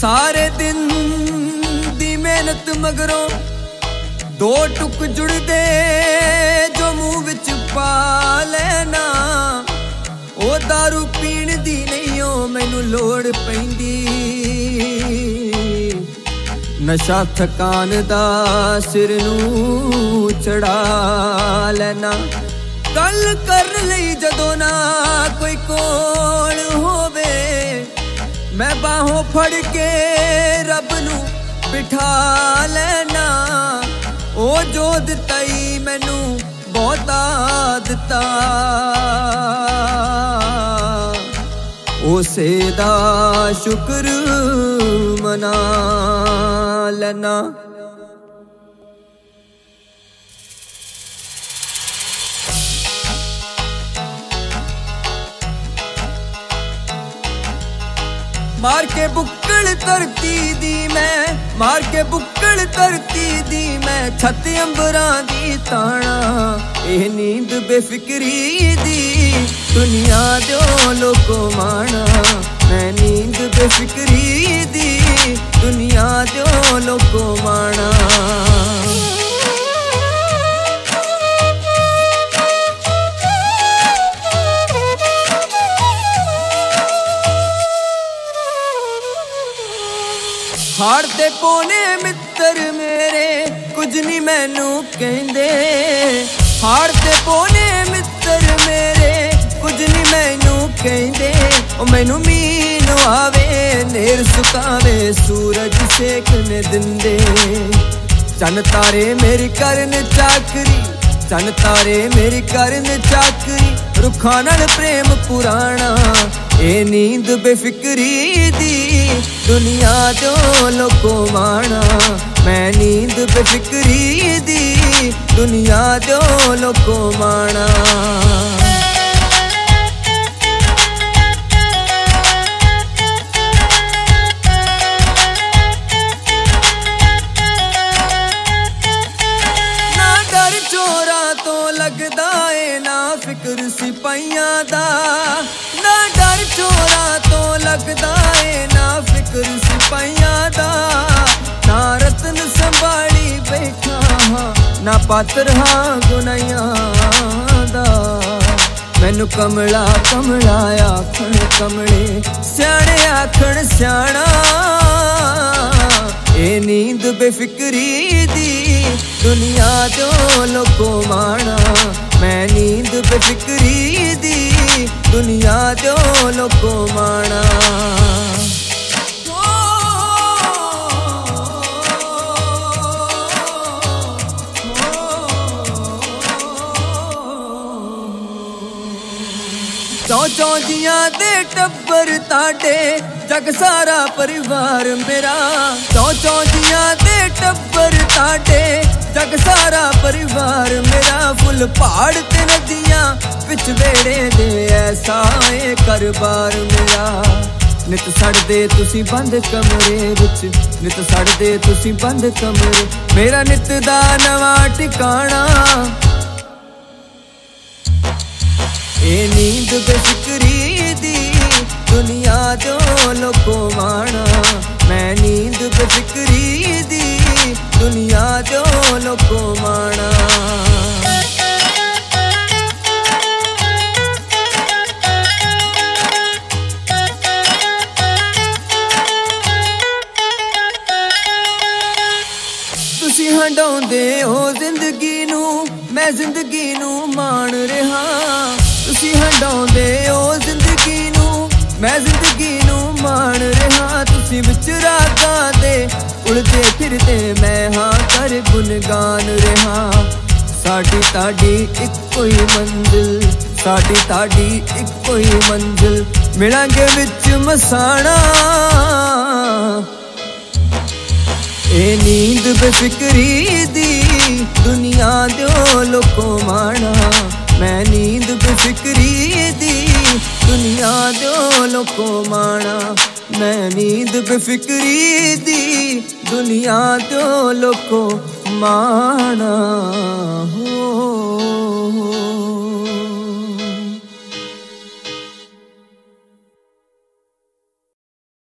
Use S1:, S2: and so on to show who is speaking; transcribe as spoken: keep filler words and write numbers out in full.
S1: सारे दिन दी मेहनत मगरों दो टुक जुड़दे जो मुंह विच पा लेना। ओ दारू पीण दी नहीं ओ मैनू लोड़ पैंदी, नशा थकान दा सिर नू चढ़ा लेना। गल कर लई जदों ना कोई कोल होवे, मैं बाहों फड़ के रब नू बिठा लेना। ओ जो दिता ही मैनू बहुता दिता, उसे दा शुक्र मना लेना। मार के बुक्कड़ धरती दी मैं, मार के बुक्कड़ धरती दी मैं, छत अंबरां दी ताना। एह नींद बेफिक्री दी दुनिया दो लोको माना। मैं नींद बेफिक्री दी दुनिया दो लोको माना। हाड़ ते पोने मित्र मेरे कुछ नहीं मैनू कहंदे। हाड़ ते पोने मित्र मेरे कुछ नहीं मैनू कहंदे। ओ मैनू मीन आवे नेर सुकावे सूरज सेकने दिंदे। चन तारे मेरी करन चाकरी, चन तारे मेरी करन चाकरी, रुखां नाल प्रेम पुराना। ए नींद बेफिक्री दी दुनिया दो लोको माना। मैं नींद बेफिक्री दी दुनिया दो लोको माना। ना डर चोरा तो लगदा ए ना फिक्र सिपाहियां दा। ना डर चोरा तो लगदा ए ना फिक्र सिपाहियां दा। ना रतन संभाली बैठा हाँ, ना पात्र हाँ गुनाहियां दा। मैनू कमला कमला आखण कमले, स्याणे आखण स्याणा। ए नींद बेफिक्री दी दुनिया दो लोको माना। मैं नींद बेफिक्री दी दुनिया दो लोको माना। चौ चौ जियां दे टब्बर ताडे जग सारा परिवार मेरा। चौ चौ जियां दे टब्बर ताडे जग सारा परिवार मेरा। फुल पहाड़ ते नदियां विच वेड़े दे ऐसा ए करबार मेरा। नित सड़दे तुसी बंद कमरे विच, नित सड़दे तुसी बंद कमरे। मेरा नित दा नवा ठिकाना। ए नींद बेफिक्री दी दुनिया दो लोको माना। मैं नींद बेफिक्री दी दुनिया दो लोको माना। तुसी हंडाउंदे हो जिंदगी नू, मैं जिंदगी नू मान रहा। तुसी हंडाउंदे हो जिंदगी नू, मैं जिंदगी नू मान रहा। तुसी विच रागां दे उड़दे फिरदे मैं हाँ कर गुनगान रहा। साडी ताडी इक्को ही मंजिल, साडी ताडी इक्को ही मंजिल, मिलांगे विच मसाना। ए नींद बेफिक्री दी दुनिया दो लोको माना। मैं नींद बेफिक्री दी दुनिया दो लोको माना। मैं नींद बेफिक्री दी दुनिया दो लोको माना हो।